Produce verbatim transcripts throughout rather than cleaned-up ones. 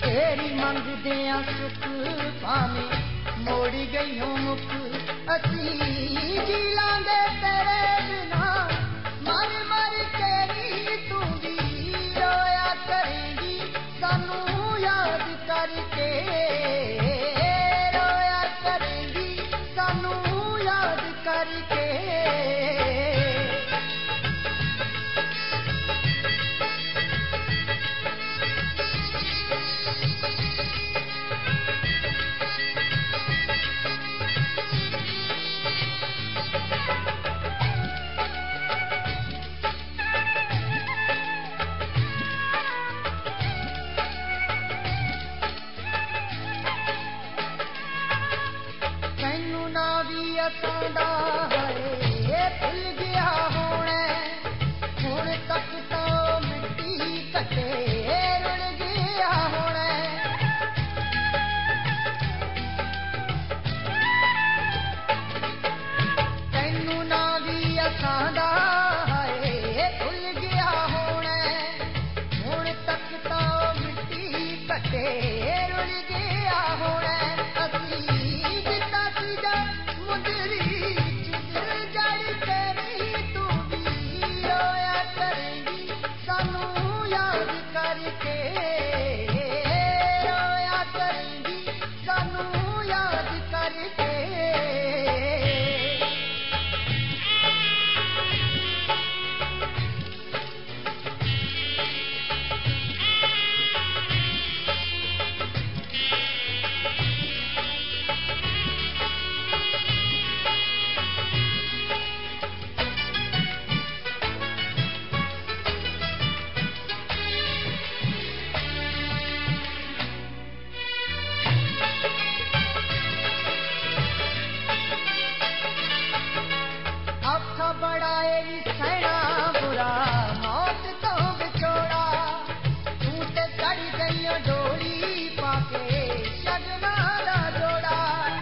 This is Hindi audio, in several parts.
तेरी मंगदियां सुख पावे मोड़ गई हो मुख असी जी लांगे तेरे बिना मर मर के नी तू भी रोया करेंगी सानू याद करके रोया करेंगी सानू याद करके असांदा है भुल गया होना हुण तक तो मिट्टी कटे रुल गया होना तैनू ना भी असांदा है भुल गया होना हुण तक तो मिट्टी कटे रुल गया होना असी जिता सीधा बड़ा सहना बुरा मौत तो बिछोड़ा तू ते चढ़ गई डोली पाके शगना दा जोड़ा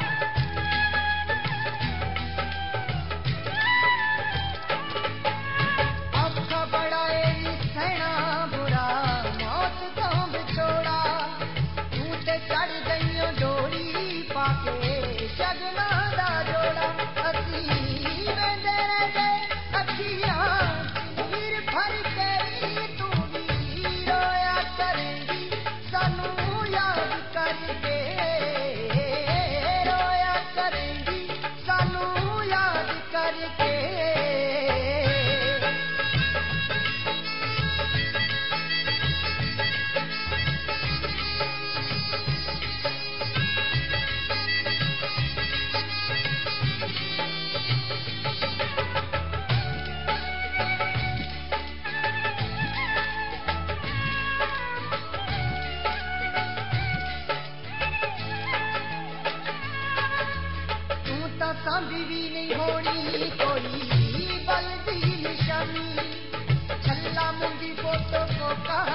औखा बड़ा सहना बुरा मौत तो बिछोड़ा तू ते चढ़ गई डोली पाके शगना दा जोड़ा असी सांभी भी नहीं होनी कोई बल दी निशानी छल्ला मुंडी फोटो को का